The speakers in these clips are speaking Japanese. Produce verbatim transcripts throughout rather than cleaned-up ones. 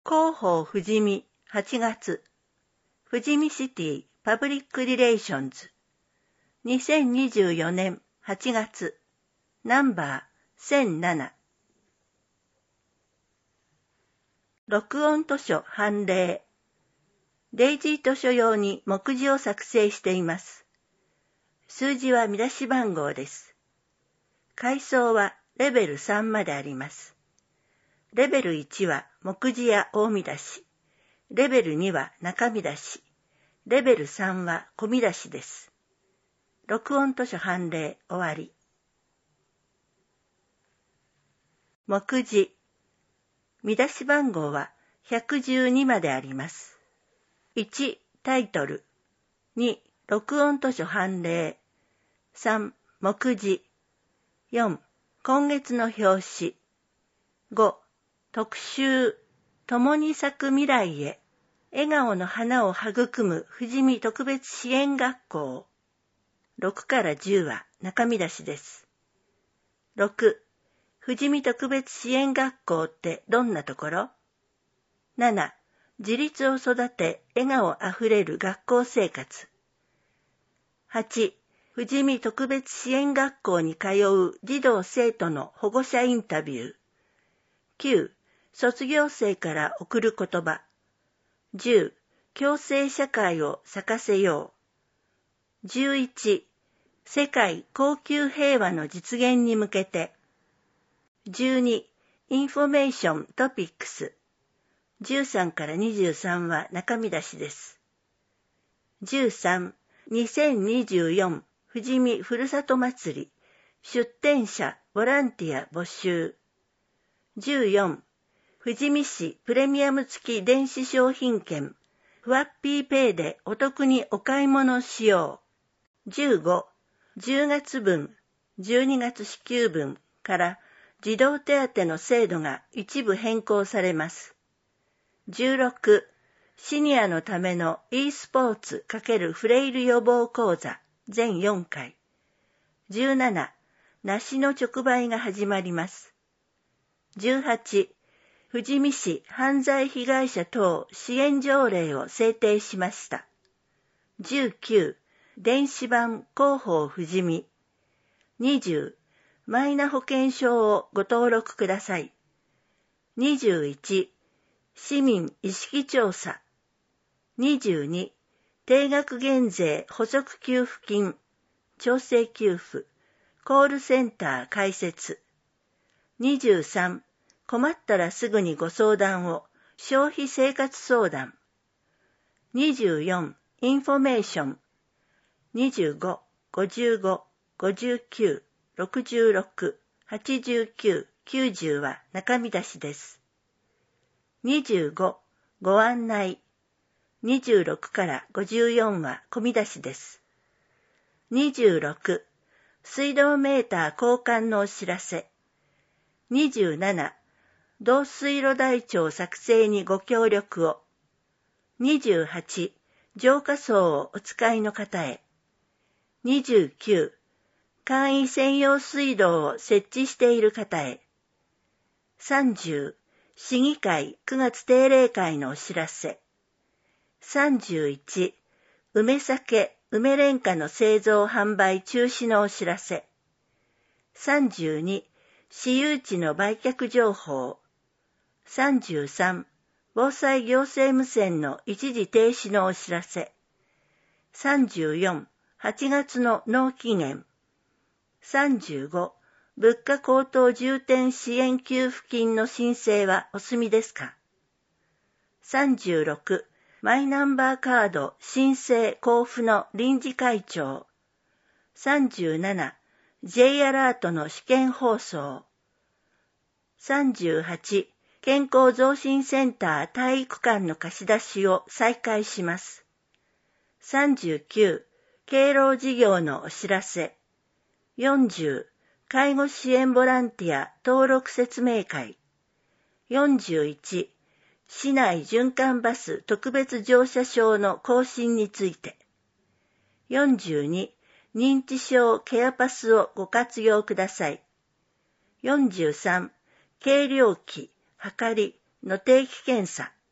広報富士見はちがつ、富士見シティパブリックリレーションズ、にせんにじゅうよねんはちがつ、ナンバーせんなな。録音図書判例。デイジー図書用に目次を作成しています。数字は見出し番号です。階層はレベルさんまであります。レベルいちは目次や大見出し。レベルには中見出し。レベルさんは小見出しです。録音図書判例終わり。目次。見出し番号はひゃくじゅうにまであります。いち、タイトル。に、録音図書判例。さん、目次。よん、今月の表紙。ご、特集。共に咲く未来へ。笑顔の花を育む富士見特別支援学校。ろくからじゅうは中見出しです。ろく、富士見特別支援学校ってどんなところ？なな、自立を育て笑顔あふれる学校生活。はち、富士見特別支援学校に通う児童生徒の保護者インタビュー。きゅう、卒業生から贈る言葉。じゅう、共生社会を咲かせよう。じゅういち、世界恒久平和の実現に向けて。じゅうに、インフォメーショントピックス。じゅうさんからにじゅうさんは中見出しです。じゅうさん、にせんにじゅうよん富士見ふるさと祭り出展者ボランティア募集。じゅうよん、富士見市プレミアム付き電子商品券フワッピーペイでお得にお買い物しよう。じゅうご、じゅうがつぶん、じゅうにがつ支給分から児童手当の制度が一部変更されます。じゅうろく、シニアのための e スポーツ×フレイル予防講座全よんかい。じゅうなな、梨の直売が始まります。じゅうはち、富士見市犯罪被害者等支援条例を制定しました。じゅうきゅう、電子版広報富士見。にじゅう、マイナ保険証をご登録ください。にじゅういち、市民意識調査。にじゅうに、定額減税補足給付金、調整給付、コールセンター開設。にじゅうさん、困ったらすぐにご相談を、消費生活相談。にじゅうよん、インフォメーション。にじゅうご、ごじゅうご、ごじゅうきゅう、ろくじゅうろく、はちじゅうきゅう、きゅうじゅうは中見出しです。にじゅうご、ご案内。にじゅうろくからごじゅうよんは小見出しです。にじゅうろく、水道メーター交換のお知らせ。にじゅうなな、導水路台帳作成にご協力を。にじゅうはち、浄化槽をお使いの方へ。にじゅうきゅう、簡易専用水道を設置している方へ。さんじゅう、市議会くがつ定例会のお知らせ。さんじゅういち、梅酒、梅廉価の製造販売中止のお知らせ。さんじゅうに、私有地の売却情報。さんじゅうさん、防災行政無線の一時停止のお知らせ。さんじゅうよん、はちがつの納期限。さんじゅうご、物価高騰重点支援給付金の申請はお済みですか？さんじゅうろく、マイナンバーカード申請交付の臨時会長。さんじゅうなな、J アラートの試験放送。さんじゅうはち、健康増進センター体育館の貸し出しを再開します。さんじゅうきゅう、敬老事業のお知らせ。よんじゅう、介護支援ボランティア登録説明会。よんじゅういち、市内循環バス特別乗車証の更新について。よんじゅうに、認知症ケアパスをご活用ください。よんじゅうさん、計量器、はかりの定期検査。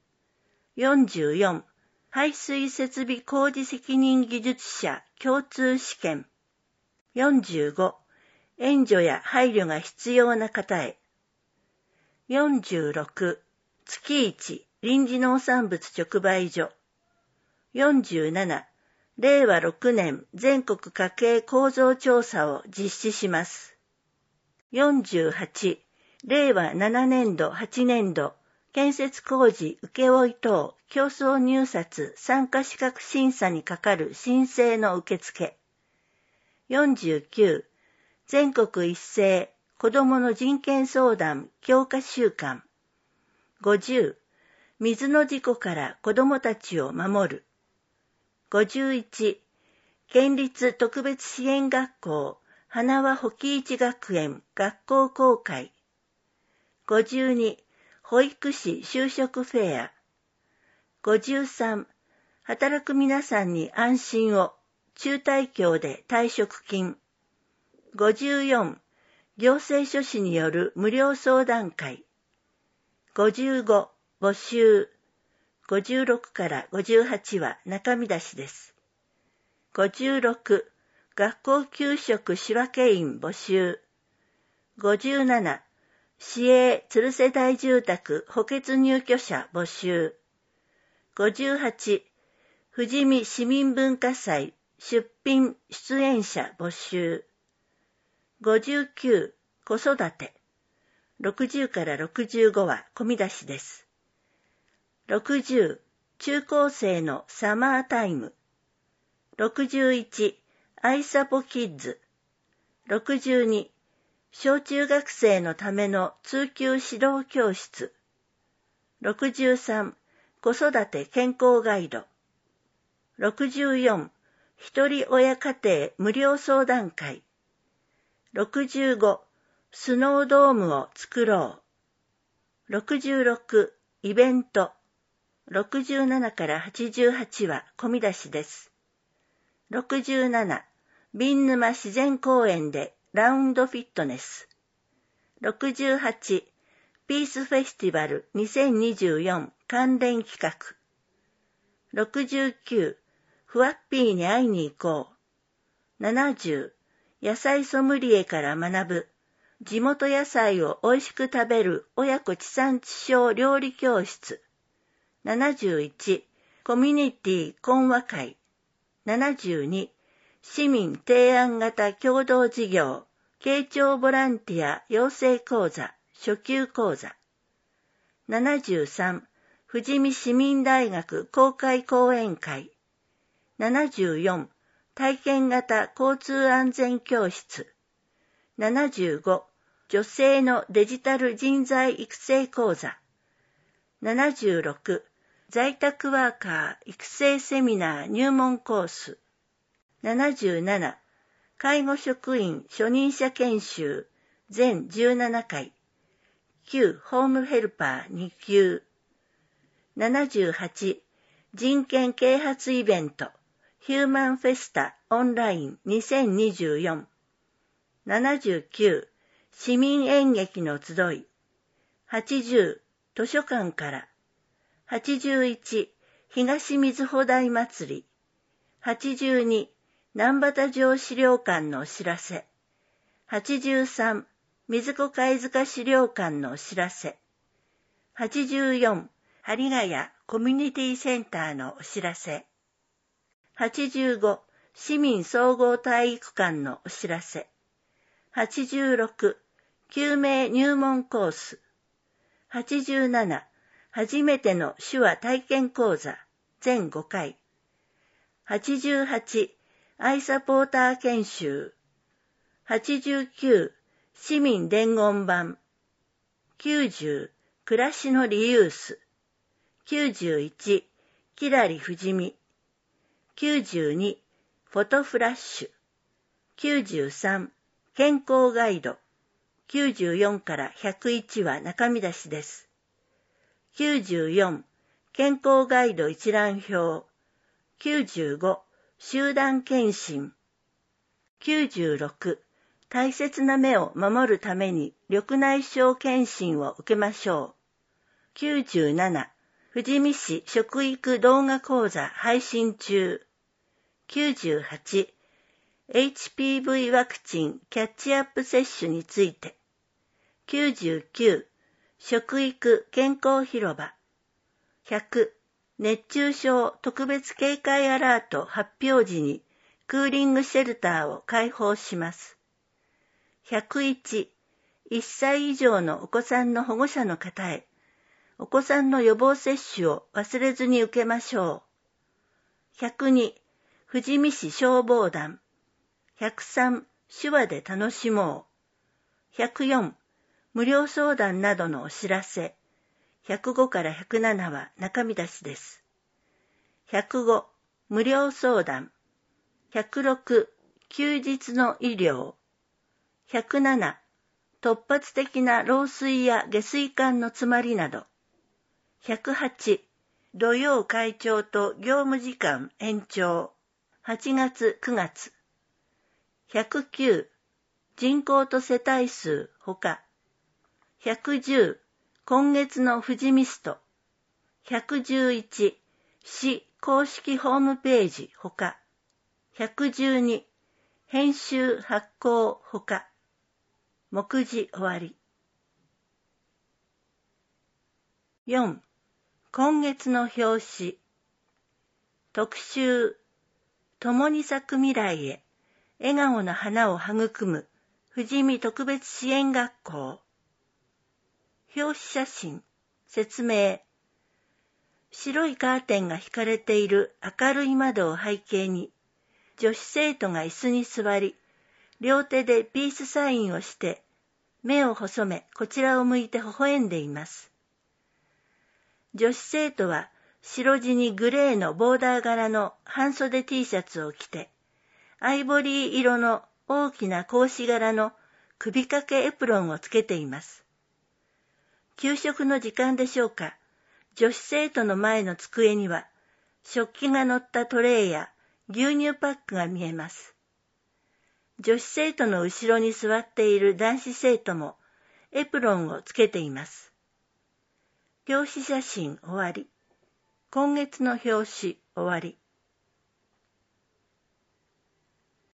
よんじゅうよん、排水設備工事責任技術者共通試験。よんじゅうご、援助や配慮が必要な方へ。よんじゅうろく、月いち臨時農産物直売所。よんじゅうなな、れいわろくねん全国家計構造調査を実施します。よんじゅうはち、れいわななねんどはちねんど建設工事請負等競争入札参加資格審査にかかる申請の受付。よんじゅうきゅう、全国一斉子どもの人権相談強化週間。ごじゅう、水の事故から子どもたちを守る。ごじゅういち、県立特別支援学校花輪保木一学園学校公開。ごじゅうに、保育士就職フェア。ごじゅうさん、働く皆さんに安心を中退協で退職金。ごじゅうよん、行政書士による無料相談会。ごじゅうご、募集。ごじゅうろくからごじゅうはちは中身出しです。ごじゅうろく、学校給食仕分員募集。ごじゅうなな、市営鶴世代住宅補欠入居者募集。ごじゅうはち、富士見市民文化祭出品出演者募集。ごじゅうきゅう、子育て。ろくじゅうからろくじゅうごは込み出しです。ろくじゅう、中高生のサマータイム。ろくじゅういち、アイサポキッズ。ろくじゅうに、小中学生のための通級指導教室。ろくじゅうさん、子育て健康ガイド。ろくじゅうよん、一人親家庭無料相談会。ろくじゅうご、スノードームを作ろう。ろくじゅうろく、イベント。ろくじゅうななからはちじゅうはちは込み出しです。ろくじゅうなな、瓶沼自然公園でラウンドフィットネス。ろくじゅうはち、ピースフェスティバルにせんにじゅうよん関連企画。ろくじゅうきゅう、ふわっぴーに会いに行こう。ななじゅう、野菜ソムリエから学ぶ。地元野菜を美味しく食べる親子地産地消料理教室。ななじゅういち、コミュニティ懇話会。ななじゅうに、市民提案型共同事業、慶長ボランティア養成講座、初級講座。ななじゅうさん、富士見市民大学公開講演会。ななじゅうよん、体験型交通安全教室。ななじゅうご、女性のデジタル人材育成講座。ななじゅうろく、在宅ワーカー育成セミナー入門コース。ななじゅうなな、介護職員初任者研修全じゅうななかい。旧ホームヘルパーに級。ななじゅうはち、人権啓発イベントヒューマンフェスタオンラインにせんにじゅうよん。ななじゅうきゅう、市民演劇の集い。はちじゅう、図書館から。はちじゅういち、東水穂台祭り。はちじゅうに、南畑城資料館のお知らせ。はちじゅうさん、水子貝塚資料館のお知らせ。はちじゅうよん、針ヶ谷コミュニティセンターのお知らせ。はちじゅうご、市民総合体育館のお知らせ。はちじゅうろく、救命入門コース。はちじゅうなな、初めての手話体験講座、全ごかい。はちじゅうはち、アイサポーター研修。はちじゅうきゅう、市民伝言版。きゅうじゅう、暮らしのリユース。きゅうじゅういち、きらり富士見。きゅうじゅうに、フォトフラッシュ。きゅうじゅうさん、健康ガイド。きゅうじゅうよんからひゃくいちは中身出しです。きゅうじゅうよん、健康ガイド一覧表。きゅうじゅうご、集団検診。きゅうじゅうろく、大切な目を守るために緑内障検診を受けましょう。きゅうじゅうなな、 富士見市食育動画講座配信中。きゅうじゅうはち、エイチピーブイ ワクチンキャッチアップ接種について。きゅうじゅうきゅう、食育健康広場。ひゃく、熱中症特別警戒アラート発表時にクーリングシェルターを開放します。ひゃくいち、いっさい以上のお子さんの保護者の方へ、お子さんの予防接種を忘れずに受けましょう。ひゃくに、富士見市消防団。ひゃくさん、手話で楽しもう。ひゃくよん、無料相談などのお知らせ。ひゃくごからひゃくななは中身出しです。ひゃくご、無料相談。ひゃくろく、休日の医療。ひゃくなな、突発的な漏水や下水管の詰まりなど。ひゃくはち、土曜会長と業務時間延長。はちがつ、くがつ。ひゃくきゅう、人口と世帯数ほか。ひゃくじゅう、今月の富士見スト。ひゃくじゅういち、市公式ホームページほか。ひゃくじゅうに、編集発行ほか。目次終わり。よん、今月の表紙。特集、共に咲く未来へ、笑顔の花を育む、富士見特別支援学校。表紙写真、説明。白いカーテンが引かれている明るい窓を背景に、女子生徒が椅子に座り、両手でピースサインをして、目を細めこちらを向いて微笑んでいます。女子生徒は白地にグレーのボーダー柄の半袖 T シャツを着て、アイボリー色の大きな格子柄の首掛けエプロンをつけています。給食の時間でしょうか、女子生徒の前の机には食器が乗ったトレイや牛乳パックが見えます。女子生徒の後ろに座っている男子生徒もエプロンをつけています。表紙写真終わり。今月の表紙終わり。